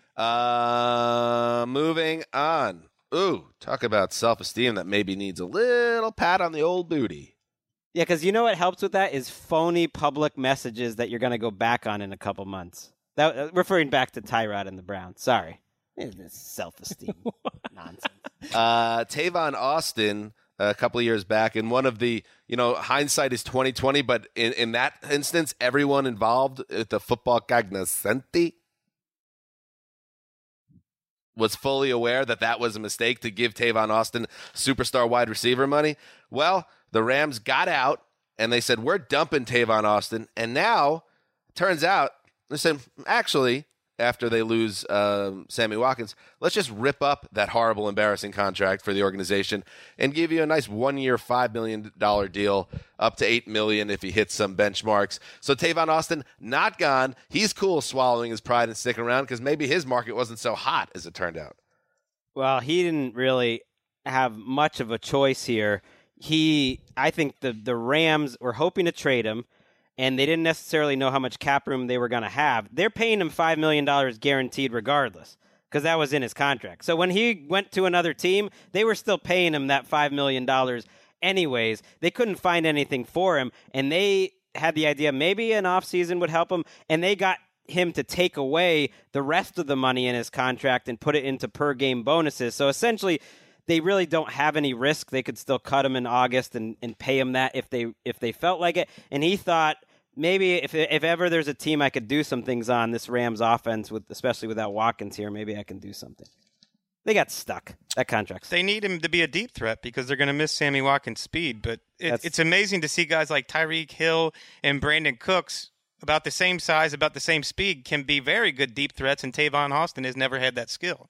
Moving on. Ooh, talk about self-esteem that maybe needs a little pat on the old booty. Yeah, because you know what helps with that is phony public messages that you're going to go back on in a couple months. That referring back to Tyrod and the Browns. Sorry. It's self-esteem nonsense. Tavon Austin, a couple of years back, in one of the, hindsight is 20/20, but in that instance, everyone involved at the football cognoscenti was fully aware that was a mistake to give Tavon Austin superstar wide receiver money. Well, the Rams got out, and they said, we're dumping Tavon Austin. And now, it turns out, they said, actually, after they lose Sammy Watkins, let's just rip up that horrible, embarrassing contract for the organization and give you a nice 1-year, $5 million deal, up to $8 million if he hits some benchmarks. So Tavon Austin, not gone. He's cool swallowing his pride and sticking around because maybe his market wasn't so hot as it turned out. Well, he didn't really have much of a choice here. I think the Rams were hoping to trade him, and they didn't necessarily know how much cap room they were going to have. They're paying him $5 million guaranteed regardless, because that was in his contract. So when he went to another team, they were still paying him that $5 million anyways. They couldn't find anything for him, and they had the idea maybe an offseason would help him, and they got him to take away the rest of the money in his contract and put it into per-game bonuses. So essentially, they really don't have any risk. They could still cut him in August and pay him that if they felt like it. And he thought, maybe if ever there's a team I could do some things on, this Rams offense, especially without Watkins here, maybe I can do something. They got stuck. That contract. They need him to be a deep threat because they're going to miss Sammy Watkins' speed. But it's amazing to see guys like Tyreek Hill and Brandon Cooks, about the same size, about the same speed, can be very good deep threats, and Tavon Austin has never had that skill.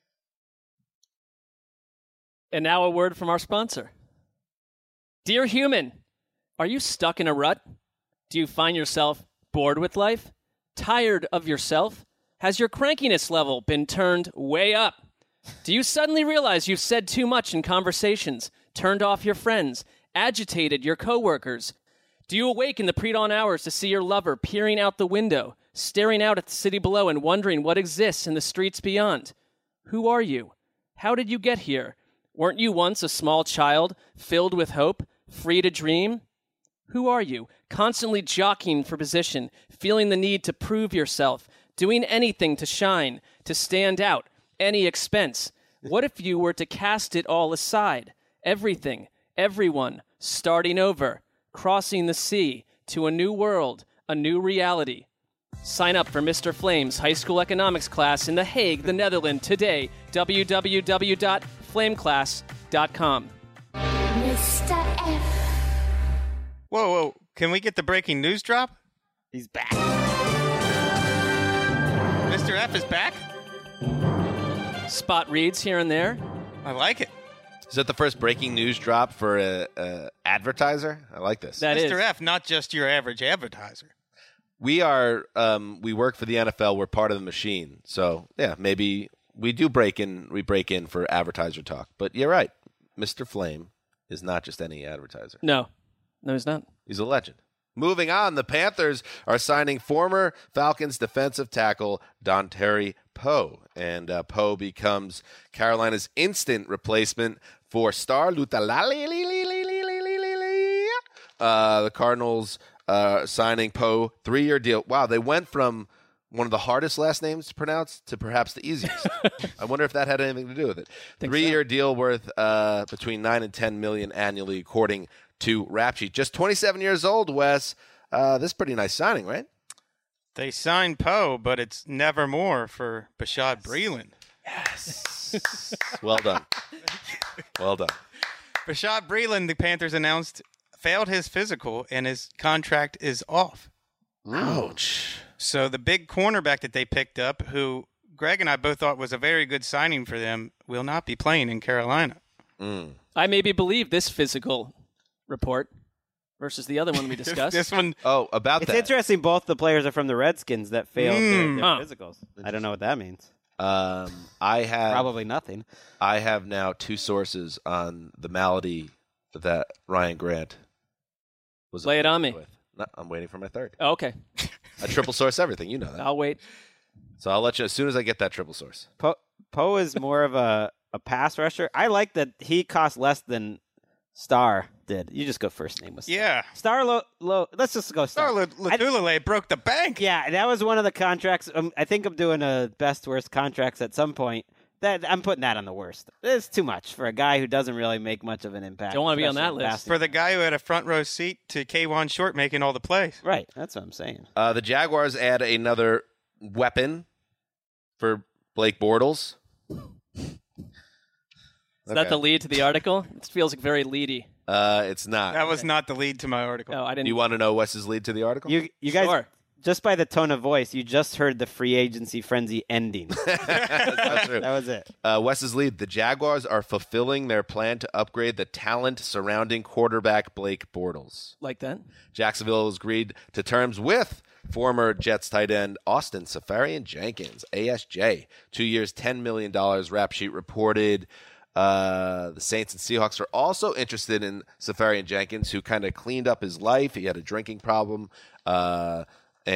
And now a word from our sponsor. Dear human, are you stuck in a rut? Do you find yourself bored with life? Tired of yourself? Has your crankiness level been turned way up? Do you suddenly realize you've said too much in conversations, turned off your friends, agitated your coworkers? Do you awake in the pre-dawn hours to see your lover peering out the window, staring out at the city below and wondering what exists in the streets beyond? Who are you? How did you get here? Weren't you once a small child, filled with hope, free to dream? Who are you, constantly jockeying for position, feeling the need to prove yourself, doing anything to shine, to stand out, any expense? What if you were to cast it all aside, everything, everyone, starting over, crossing the sea to a new world, a new reality? Sign up for Mr. Flame's high school economics class in The Hague, the Netherlands today. www.flameclass.com. Mr. F. Whoa. Can we get the breaking news drop? He's back. Mr. F is back? Spot reads here and there. I like it. Is that the first breaking news drop for a advertiser? I like this. Mr. F, not just your average advertiser. We are. We work for the NFL. We're part of the machine. So yeah, maybe we do break in. We break in for advertiser talk. But you're right. Mr. Flame is not just any advertiser. No, he's not. He's a legend. Moving on, the Panthers are signing former Falcons defensive tackle Dontari Poe. And Poe becomes Carolina's instant replacement for star Lutalali. The Cardinals signing Poe, 3-year deal. Wow, they went from one of the hardest last names to pronounce to perhaps the easiest. I wonder if that had anything to do with it. 3-year deal worth between $9 and $10 million annually, according to Rap Sheet. Just 27 years old, Wes. This is a pretty nice signing, right? They signed Poe, but it's never more for Bashaud Breeland. Yes. Well done. Well done. Bashaud Breeland, the Panthers announced, failed his physical, and his contract is off. Ouch. So the big cornerback that they picked up, who Greg and I both thought was a very good signing for them, will not be playing in Carolina. I maybe believe this physical report versus the other one we discussed. This one. Oh, about It's that. interesting both the players are from the Redskins that failed their physicals. I don't know what that means. I have Probably nothing. I have now 2 sources on the malady that Ryan Grant was. Lay it on me. With. No, I'm waiting for my third. Oh, okay. I triple source everything. You know that. I'll wait. So I'll let you as soon as I get that triple source. Poe is more of a pass rusher. I like that he costs less than Star did. You just go first name with Star. Yeah. Star low. Let's just go Star. Latulele broke the bank. Yeah, that was one of the contracts. I think I'm doing a best worst contracts at some point. That I'm putting that on the worst. It's too much for a guy who doesn't really make much of an impact. Don't want to be on that list. For the guy who had a front row seat to K'Wan Short making all the plays. Right, that's what I'm saying. The Jaguars add another weapon for Blake Bortles. Is that the lead to the article? It feels like very leady. It's not. That was not the lead to my article. Oh, I didn't. You want to know Wes's lead to the article? You guys, Sure. just by the tone of voice, you just heard the free agency frenzy ending. That's not true. That was it. Wes's lead. The Jaguars are fulfilling their plan to upgrade the talent surrounding quarterback Blake Bortles. Like that? Jacksonville has agreed to terms with former Jets tight end Austin Seferian-Jenkins, ASJ. 2 years, $10 million. Rap Sheet reported. The Saints and Seahawks are also interested in Seferian-Jenkins, who kind of cleaned up his life. He had a drinking problem, and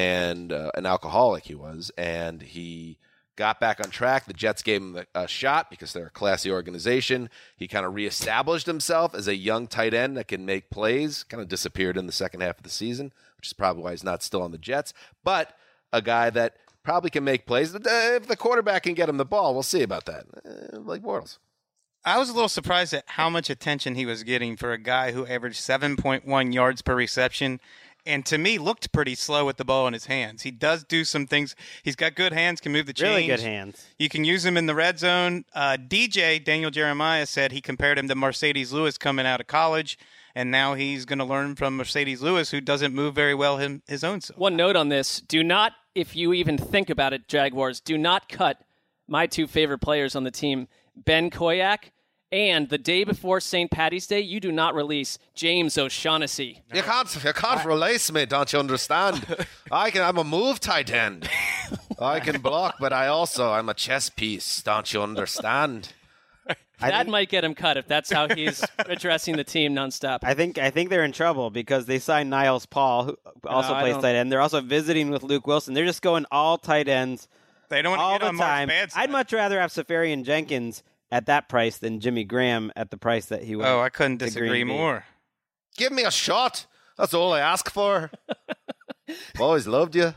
an alcoholic he was, and he got back on track. The Jets gave him a shot because they're a classy organization. He kind of reestablished himself as a young tight end that can make plays, kind of disappeared in the second half of the season, which is probably why he's not still on the Jets, but a guy that probably can make plays. If the quarterback can get him the ball, we'll see about that. Like Bortles. I was a little surprised at how much attention he was getting for a guy who averaged 7.1 yards per reception, and to me looked pretty slow with the ball in his hands. He does do some things. He's got good hands, can move the chains. Really good hands. You can use him in the red zone. DJ, Daniel Jeremiah, said he compared him to Mercedes Lewis coming out of college, and now he's going to learn from Mercedes Lewis, who doesn't move very well his own self. One note on this. Do not, if you even think about it, Jaguars, do not cut my 2 favorite players on the team, Ben Koyak, and the day before St. Paddy's Day, you do not release James O'Shaughnessy. You can't release me, don't you understand? I'm a move tight end. I can block, but I'm a chess piece, don't you understand? That might get him cut if that's how he's addressing the team nonstop. I think they're in trouble because they signed Niles Paul, who also plays tight end. They're also visiting with Luke Wilson. They're just going all tight ends. They don't all want to the get on time. Mark's bad side. I'd much rather have Seferian-Jenkins at that price than Jimmy Graham at the price that he was. Oh, I couldn't disagree more. Give me a shot. That's all I ask for. I've always loved you.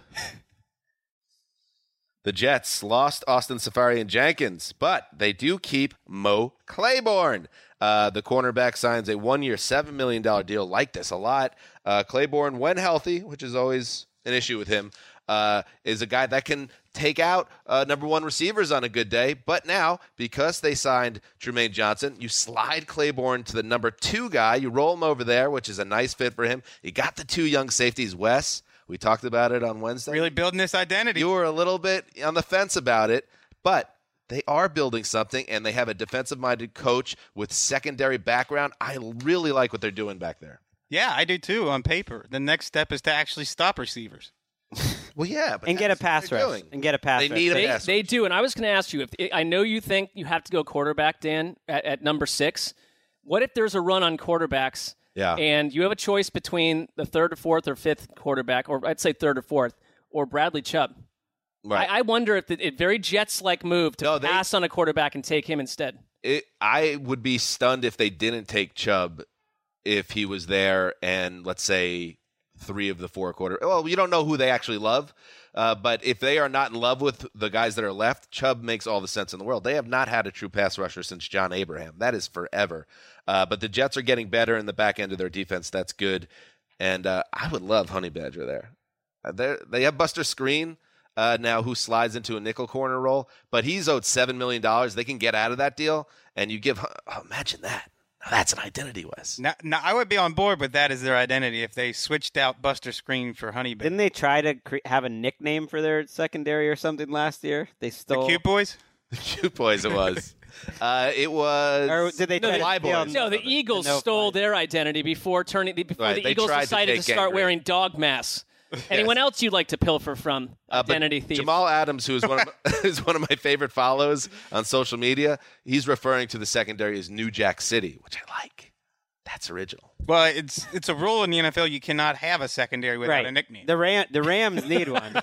The Jets lost Austin Seferian-Jenkins, but they do keep Mo Claiborne. The cornerback signs a 1-year, $7 million deal. Like this a lot. Claiborne, when healthy, which is always an issue with him, is a guy that can take out number 1 receivers on a good day. But now, because they signed Jermaine Johnson, you slide Claiborne to the number 2 guy. You roll him over there, which is a nice fit for him. You got the 2 young safeties, Wes. We talked about it on Wednesday. Really building this identity. You were a little bit on the fence about it, but they are building something, and they have a defensive-minded coach with secondary background. I really like what they're doing back there. Yeah, I do too, on paper. The next step is to actually stop receivers. Well, yeah. But and get a pass rush. And get a pass rush. They need a pass rush. They do, and I was going to ask you, I know you think you have to go quarterback, Dan, at number 6. What if there's a run on quarterbacks? Yeah. And you have a choice between the third or fourth or fifth quarterback, or I'd say third or fourth, or Bradley Chubb. Right. I wonder if it very Jets-like move to pass on a quarterback and take him instead. I would be stunned if they didn't take Chubb if he was there and, let's say, 3 of the 4 quarter. Well, you don't know who they actually love, but if they are not in love with the guys that are left, Chubb makes all the sense in the world. They have not had a true pass rusher since John Abraham. That is forever. But the Jets are getting better in the back end of their defense. That's good. And I would love Honey Badger there. They have Buster Screen now who slides into a nickel corner role, but he's owed $7 million. They can get out of that deal, and you give imagine that. Now that's an identity, Wes. Now, I would be on board with that as their identity if they switched out Buster Screen for Honey Badger. Didn't they try to have a nickname for their secondary or something last year? They stole the Cute Boys? The Cute Boys it was. It was. Or did they try Fly Boys? No, the Eagles stole their identity before the Eagles decided to start wearing dog masks. Anyone else you'd like to pilfer from? Identity thief. Jamal Adams, who is one of my favorite follows on social media, he's referring to the secondary as New Jack City, which I like. That's original. Well, it's a rule in the NFL you cannot have a secondary without a nickname. The Rams need one.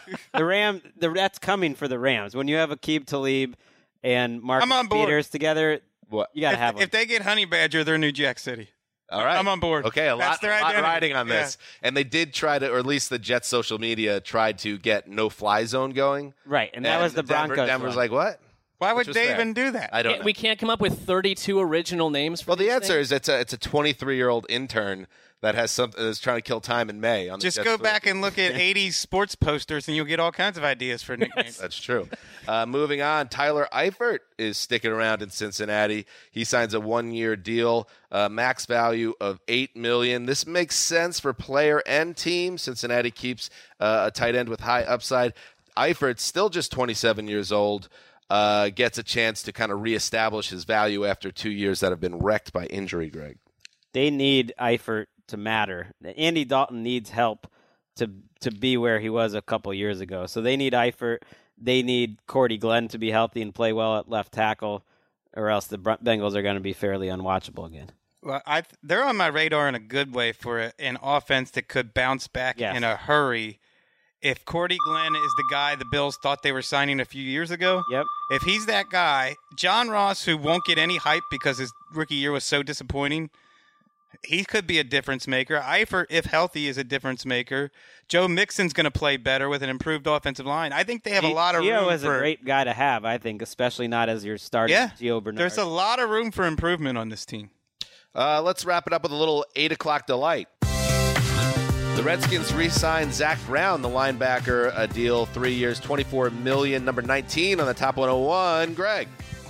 That's coming for the Rams. When you have Aqib Talib and Marcus Peters together, you got to have one. If they get Honey Badger, they're New Jack City. All right. I'm on board. Okay, a lot riding on this. Yeah. And they did try to, or at least the Jets social media tried to get no-fly zone going. Right, and that was the Broncos. Denver's like, what? Why would they even do that? I don't know. We can't come up with 32 original names for the answer things? is it's a 23-year-old intern that has that's trying to kill time in May. On the Just go back and look at 80s sports posters, and you'll get all kinds of ideas for nicknames. That's true. Moving on, Tyler Eifert is sticking around in Cincinnati. He signs a 1-year deal, max value of $8 million. This makes sense for player and team. Cincinnati keeps a tight end with high upside. Eifert, still just 27 years old, gets a chance to kind of reestablish his value after 2 years that have been wrecked by injury, Greg. They need Eifert to matter. Andy Dalton needs help to be where he was a couple years ago. So they need Eifert. They need Cordy Glenn to be healthy and play well at left tackle, or else the Bengals are going to be fairly unwatchable again. Well, they're on my radar in a good way for an offense that could bounce back in a hurry. If Cordy Glenn is the guy the Bills thought they were signing a few years ago, if he's that guy, John Ross, who won't get any hype because his rookie year was so disappointing, he could be a difference maker. Eifert, if healthy, is a difference maker. Joe Mixon's going to play better with an improved offensive line. I think they have a lot of room. Gio is a great guy to have, I think, especially not as your starting Gio Bernard. There's a lot of room for improvement on this team. Let's wrap it up with a little 8 o'clock delight. The Redskins re-signed Zach Brown, the linebacker, a deal 3 years, $24 million, number 19 on the top 101. Greg.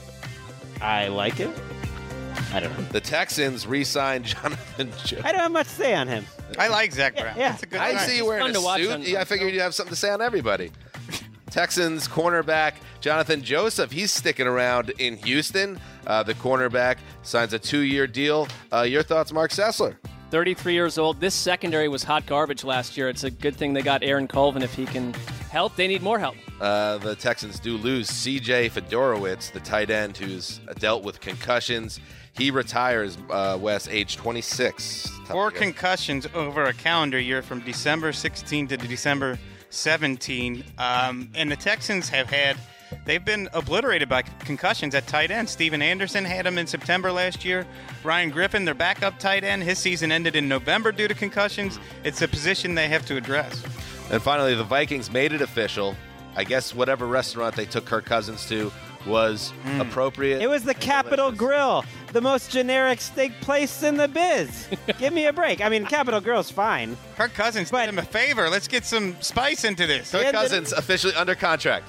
I like it. I don't know. The Texans re-signed Jonathan Jones. I don't have much to say on him. I like Zach Brown. Yeah. That's a good I guy. see you wearing a suit. I figured you'd have something to say on everybody. Texans cornerback Jonathan Joseph, he's sticking around in Houston. The cornerback signs a 2-year deal. Your thoughts, Mark Sessler? 33 years old. This secondary was hot garbage last year. It's a good thing they got Aaron Colvin. If he can help, they need more help. The Texans do lose C.J. Fedorowicz, the tight end who's dealt with concussions. He retires, Wes, age 26. 4 concussions over a calendar year from December 16 to December 17. And the Texans they've been obliterated by concussions at tight end. Steven Anderson had him in September last year. Ryan Griffin, their backup tight end, his season ended in November due to concussions. It's a position they have to address. And finally, the Vikings made it official. I guess whatever restaurant they took Kirk Cousins to was appropriate. It was the Capitol Grill, the most generic steak place in the biz. Give me a break. I mean, Capitol Grill's fine. Kirk Cousins did him a favor. Let's get some spice into this. Kirk Cousins officially under contract.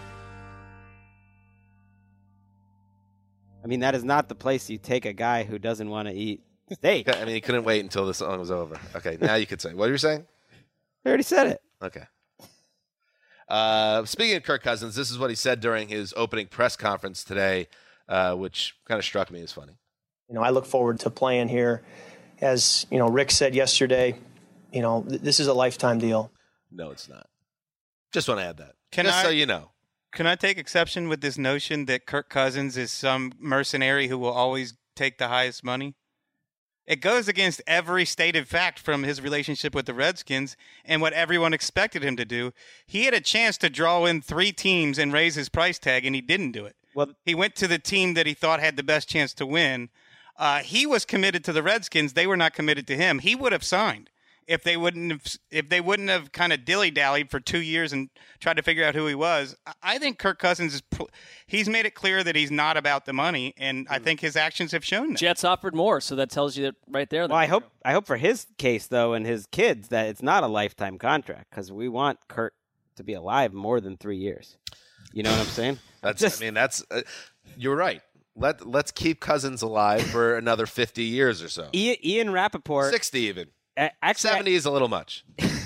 I mean, that is not the place you take a guy who doesn't want to eat steak. I mean, he couldn't wait until the song was over. Okay, now you could say. What were you saying? I already said it. Okay. Speaking of Kirk Cousins, this is what he said during his opening press conference today, which kind of struck me as funny. I look forward to playing here. As, Rick said yesterday, this is a lifetime deal. No, it's not. Just want to add that. So you know. Can I take exception with this notion that Kirk Cousins is some mercenary who will always take the highest money? It goes against every stated fact from his relationship with the Redskins and what everyone expected him to do. He had a chance to draw in 3 teams and raise his price tag, and he didn't do it. Well, he went to the team that he thought had the best chance to win. He was committed to the Redskins. They were not committed to him. He would have signed if they wouldn't have kind of dilly-dallied for 2 years and tried to figure out who he was. I think Kirk Cousins he's made it clear that he's not about the money, and I think his actions have shown that. Jets offered more, so that tells you that right there. Well, I hope for his case though and his kids that it's not a lifetime contract, because we want Kirk to be alive more than 3 years. You know what I'm saying? That's you're right. Let's keep Cousins alive for another 50 years or so. Ian Rappaport, 60 even. Actually, 70 is a little much.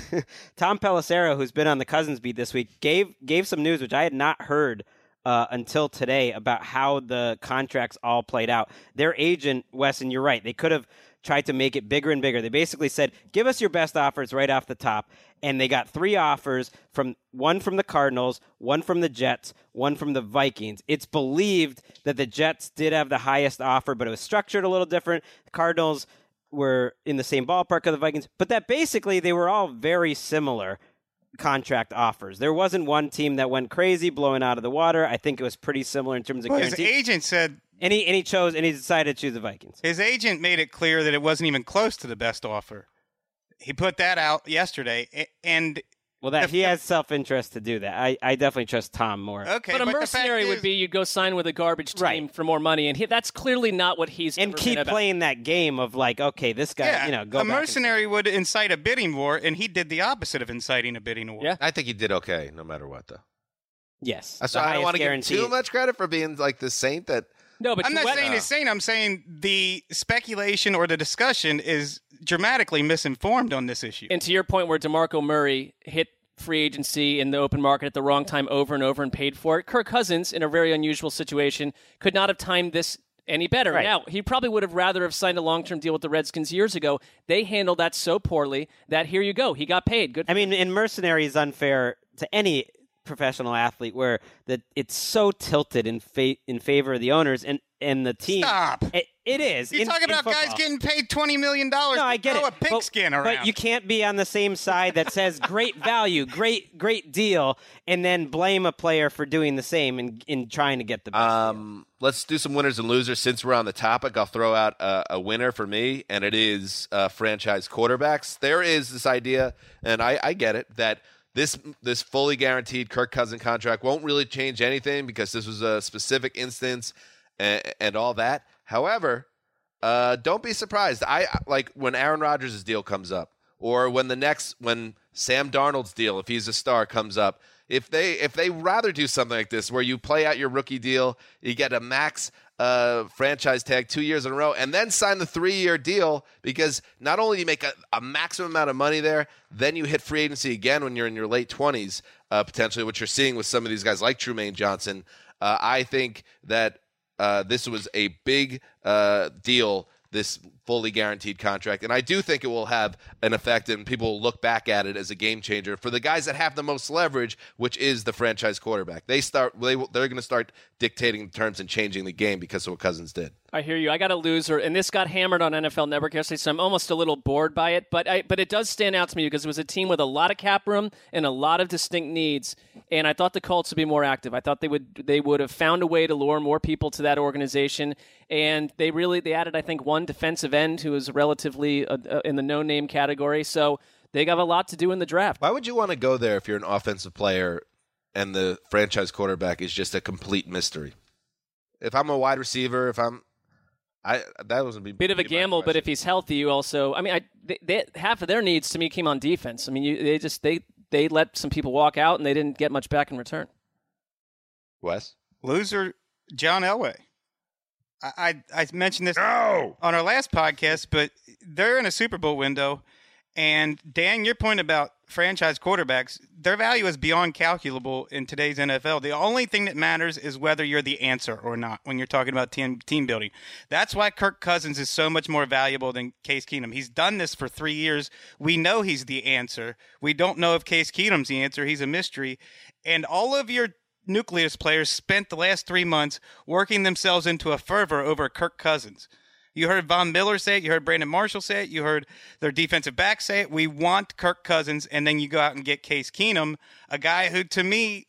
Tom Pelissero, who's been on the Cousins beat this week, gave some news which I had not heard until today about how the contracts all played out. Their agent, Wes, and you're right, they could have tried to make it bigger and bigger. They basically said, give us your best offers right off the top. And they got 3 offers, one from the Cardinals, one from the Jets, one from the Vikings. It's believed that the Jets did have the highest offer, but it was structured a little different. The Cardinals were in the same ballpark of the Vikings, but that basically they were all very similar contract offers. There wasn't one team that went crazy, blowing out of the water. I think it was pretty similar in terms of guarantees. His agent said... And he decided to choose the Vikings. His agent made it clear that it wasn't even close to the best offer. He put that out yesterday, and... Well, he has self-interest to do that. I definitely trust Tom more. Okay, but a mercenary would be you'd go sign with a garbage team for more money, and that's clearly not what he's and keep playing that game of like, okay, this guy, go. A mercenary would incite a bidding war, and he did the opposite of inciting a bidding war. Yeah, I think he did okay, no matter what, though. Yes, so I don't want to give him too much credit for being like the saint that. No, but I'm not saying he's saying. I'm saying the speculation or the discussion is dramatically misinformed on this issue. And to your point, where DeMarco Murray hit free agency in the open market at the wrong time over and over and paid for it, Kirk Cousins, in a very unusual situation, could not have timed this any better. Right. Now, he probably would have rather have signed a long-term deal with the Redskins years ago. They handled that so poorly that here you go. He got paid. Good. I mean, and mercenary is unfair to any professional athlete where it's so tilted in favor of the owners and the team. Stop. It is. You're talking about guys getting paid $20 million no, I get throw it. a pigskin around. But you can't be on the same side that says great value, great deal, and then blame a player for doing the same in trying to get the best deal. Let's do some winners and losers. Since we're on the topic, I'll throw out a winner for me, and it is franchise quarterbacks. There is this idea, and I get it, that this fully guaranteed Kirk Cousins contract won't really change anything because this was a specific instance and all that. However, don't be surprised. I like when Aaron Rodgers' deal comes up, or when Sam Darnold's deal, if he's a star, comes up. If they rather do something like this, where you play out your rookie deal, you get a max franchise tag 2 years in a row, and then sign the 3-year deal, because not only do you make a maximum amount of money there, then you hit free agency again when you're in your late 20s, potentially, which you're seeing with some of these guys like Trumaine Johnson. I think that this was a big deal, this fully guaranteed contract. And I do think it will have an effect, and people will look back at it as a game changer for the guys that have the most leverage, which is the franchise quarterback. They're going to start dictating the terms and changing the game because of what Cousins did. I hear you. I got a loser, and this got hammered on NFL Network yesterday, so I'm almost a little bored by it. But it does stand out to me because it was a team with a lot of cap room and a lot of distinct needs, and I thought the Colts would be more active. I thought they would have found a way to lure more people to that organization, and they added, I think, one defensive end who is relatively in the no-name category. So they got a lot to do in the draft. Why would you want to go there if you're an offensive player and the franchise quarterback is just a complete mystery? If I'm a wide receiver, that was a bit of a gamble, but if he's healthy, you also. I mean, half of their needs to me came on defense. I mean, they let some people walk out and they didn't get much back in return. Wes, loser, John Elway. I mentioned this on our last podcast, but they're in a Super Bowl window. And Dan, your point about franchise quarterbacks, their value is beyond calculable in today's NFL. The only thing that matters is whether you're the answer or not when you're talking about team building. That's why Kirk Cousins is so much more valuable than Case Keenum. He's done this for 3 years. We know he's the answer. We don't know if Case Keenum's the answer. He's a mystery. And all of your nucleus players spent the last 3 months working themselves into a fervor over Kirk Cousins. You heard Von Miller say it. You heard Brandon Marshall say it. You heard their defensive back say it. We want Kirk Cousins, and then you go out and get Case Keenum, a guy who, to me,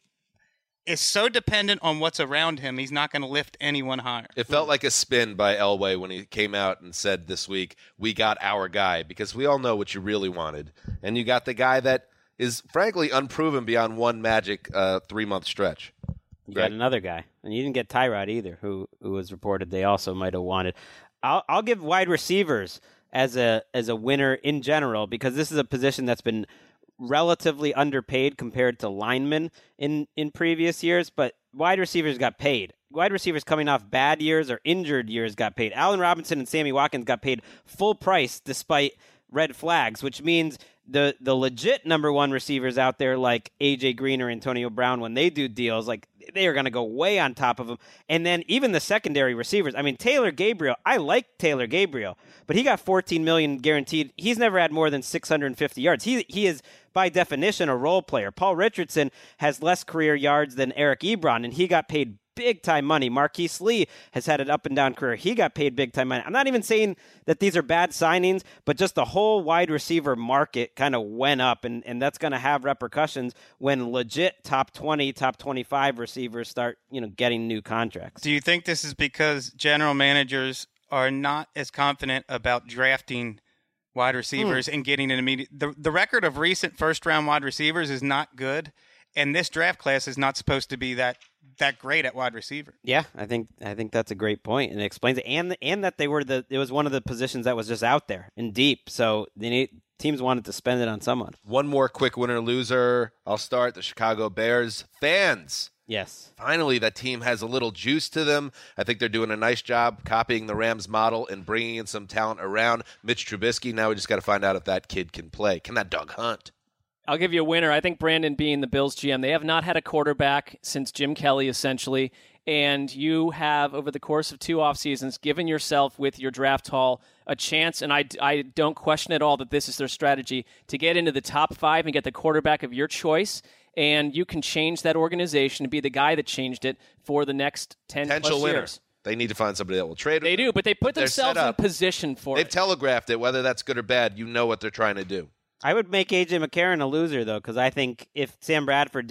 is so dependent on what's around him, he's not going to lift anyone higher. It felt like a spin by Elway when he came out and said this week, we got our guy, because we all know what you really wanted. And you got the guy that is, frankly, unproven beyond one magic 3-month stretch. You got another guy. And you didn't get Tyrod either, who was reported they also might have wanted. I'll give wide receivers as a winner in general, because this is a position that's been relatively underpaid compared to linemen in previous years, but wide receivers got paid. Wide receivers coming off bad years or injured years got paid. Allen Robinson and Sammy Watkins got paid full price despite red flags, which means the legit number one receivers out there like A.J. Green or Antonio Brown, when they do deals, like they are going to go way on top of them. And then even the secondary receivers. I mean, Taylor Gabriel, I like Taylor Gabriel, but he got $14 million guaranteed. He's never had more than 650 yards. He is, by definition, a role player. Paul Richardson has less career yards than Eric Ebron, and he got paid big-time money. Marquise Lee has had an up-and-down career. He got paid big-time money. I'm not even saying that these are bad signings, but just the whole wide receiver market kind of went up, and that's going to have repercussions when legit top 20, top 25 receivers start, getting new contracts. Do you think this is because general managers are not as confident about drafting wide receivers and getting an immediate... The record of recent first-round wide receivers is not good, and this draft class is not supposed to be that great at wide receiver. Yeah, I think that's a great point, and it explains it. And that it was one of the positions that was just out there and deep. So teams wanted to spend it on someone. One more quick winner-loser. I'll start. The Chicago Bears fans. Yes. Finally, that team has a little juice to them. I think they're doing a nice job copying the Rams model and bringing in some talent around Mitch Trubisky. Now we just got to find out if that kid can play. Can that dog hunt? I'll give you a winner. I think Brandon Beane, the Bills GM, they have not had a quarterback since Jim Kelly, essentially. And you have, over the course of 2 off seasons, given yourself with your draft haul a chance, and I don't question at all that this is their strategy, to get into the top 5 and get the quarterback of your choice. And you can change that organization to be the guy that changed it for the next 10 plus years. They need to find somebody that will trade. They do, but they put themselves in position for it. They've telegraphed it. Whether that's good or bad, you know what they're trying to do. I would make A.J. McCarron a loser, though, because I think if Sam Bradford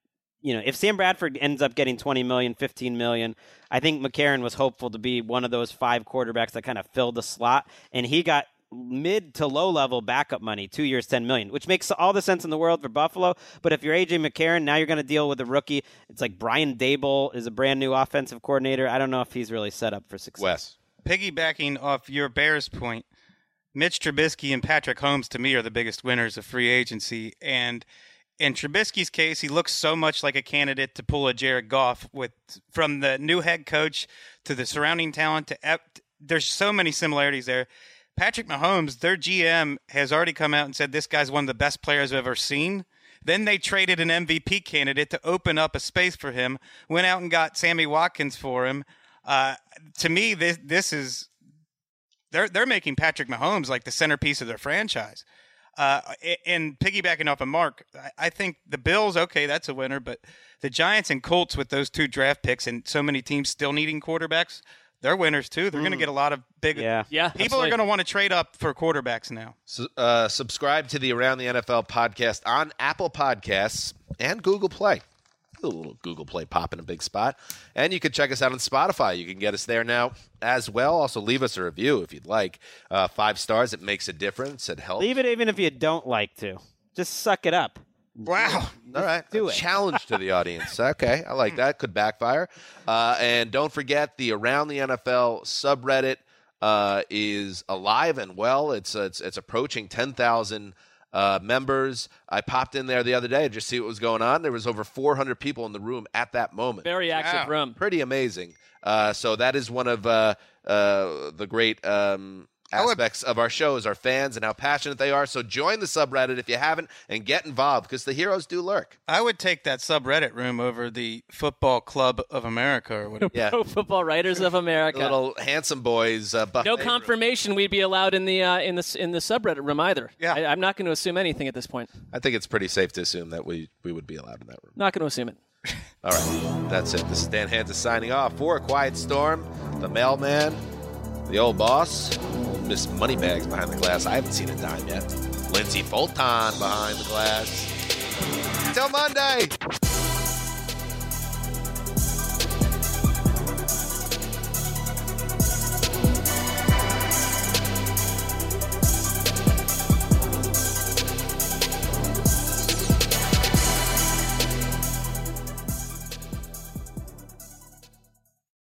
ends up getting $20 million, $15 million, I think McCarron was hopeful to be one of those 5 quarterbacks that kind of filled the slot, and he got mid to low level backup money, 2 years, $10 million, which makes all the sense in the world for Buffalo. But if you're A.J. McCarron, now you're going to deal with a rookie. It's like Brian Daboll is a brand new offensive coordinator. I don't know if he's really set up for success. Wes. Piggybacking off your Bears point, Mitch Trubisky and Patrick Mahomes, to me, are the biggest winners of free agency. And in Trubisky's case, he looks so much like a candidate to pull a Jared Goff, from the new head coach to the surrounding talent. There's so many similarities there. Patrick Mahomes, their GM, has already come out and said this guy's one of the best players I've ever seen. Then they traded an MVP candidate to open up a space for him, went out and got Sammy Watkins for him. To me, this is... They're making Patrick Mahomes like the centerpiece of their franchise. And piggybacking off of Mark, I think the Bills, okay, that's a winner, but the Giants and Colts with those 2 draft picks and so many teams still needing quarterbacks, they're winners too. They're going to get a lot of big... Yeah, people absolutely. are going to want to trade up for quarterbacks now. So, subscribe to the Around the NFL podcast on Apple Podcasts and Google Play. A little Google Play pop in a big spot. And you can check us out on Spotify. You can get us there now as well. Also, leave us a review if you'd like. 5 stars. It makes a difference. It helps. Leave it even if you don't like to. Just suck it up. Wow. All right. Do it. Challenge to the audience. Okay. I like that. Could backfire. And don't forget the Around the NFL subreddit is alive and well. It's approaching 10,000 members. I popped in there the other day to just see what was going on. There was over 400 people in the room at that moment. Very active room. Pretty amazing. So that is one of the great aspects of our show is our fans and how passionate they are. So join the subreddit if you haven't and get involved because the heroes do lurk. I would take that subreddit room over the Football Club of America or whatever. Yeah. Pro Football Writers of America. The little handsome boys. No confirmation we'd be allowed in the subreddit room either. Yeah. I'm not going to assume anything at this point. I think it's pretty safe to assume that we would be allowed in that room. Not going to assume it. All right. That's it. This is Dan Hanzus signing off for A Quiet Storm, the mailman, The old boss, Miss Moneybags behind the glass. I haven't seen a dime yet. Lindsay Fulton behind the glass. Till Monday.